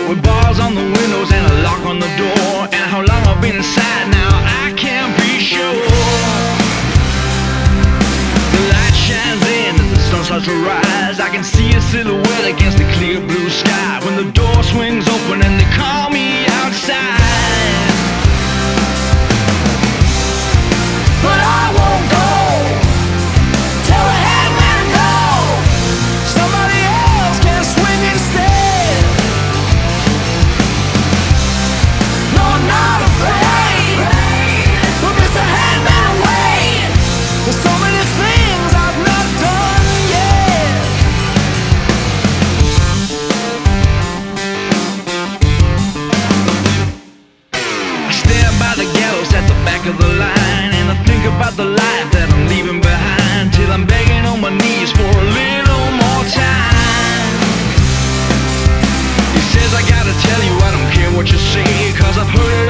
with bars on the windows and a lock on the door. And how long I've been inside now, I can't be sure. The light shines in as the sun starts to rise. I can see a silhouette against the clear blue sky. When the door swings open and they call me outside. But I won't go till the headman go. Somebody else can swing instead. No, I'm not afraid. But Mr. Handman, wait. There's so many things I've not done yet. I stand by the gallows at the back of the line, and I think about the life that I'm leaving behind, till I'm begging on my knees for a little more time. He says I gotta tell you I don't care what you say, 'cause I've heard it